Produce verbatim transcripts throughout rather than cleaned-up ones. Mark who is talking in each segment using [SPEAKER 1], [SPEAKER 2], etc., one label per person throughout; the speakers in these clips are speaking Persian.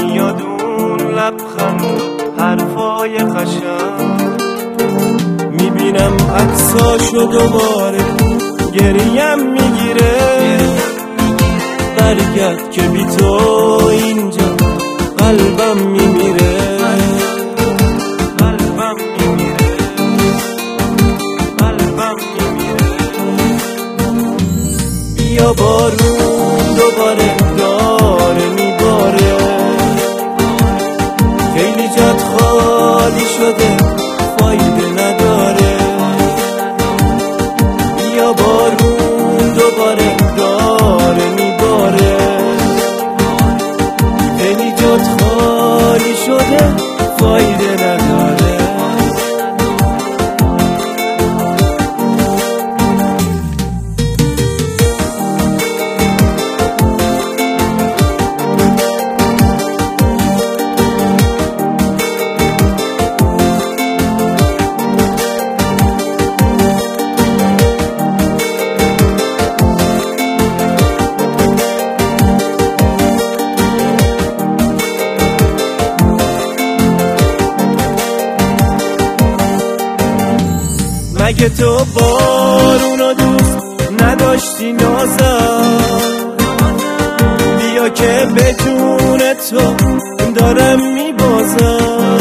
[SPEAKER 1] میاد اون لبخند و حرفای قشنگ، میبینم عکساشو دوباره گریم میگیره. برگرد که بی تو اینجا قلبم میمیره، قلبم میمیره، قلبم میمیره. بیا بارون دوباره داره میباره، خیلی جات خالی شده فایده نداره. بیا بارون دوباره داره میباره، خیلی جات خالی شده فایده نداره. مگه تو بارونو دوست نداشتی نازم؟ بیا که بدون تو دارم میبازم.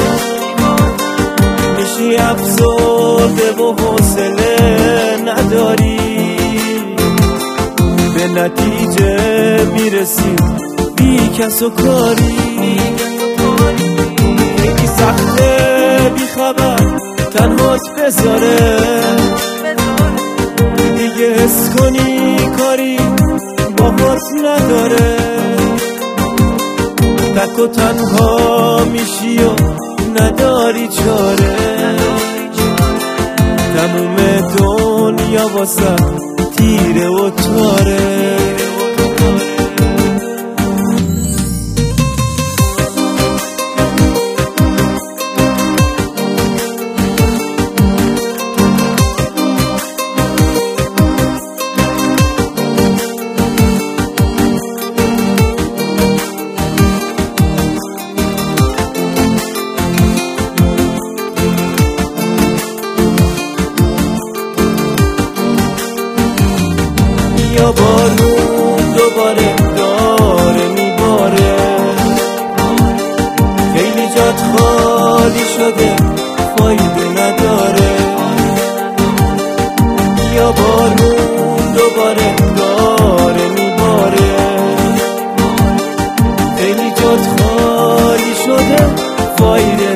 [SPEAKER 1] میشی افسرده و حوصله نداری، به نتیجه میرسی بی کس و کاری. خیلی سخته بی خبر تنهات بذاره، دیگه حس کنی کاری باهات نداره. تک و تنها میشی و نداری چاره، تموم دنیا واسه تیره و تاره. بیا بارون دوباره داره میباره، خیلی جات خالی شده فایده نداره. بیا بارون دوباره داره میباره، خیلی جات خالی شده فایده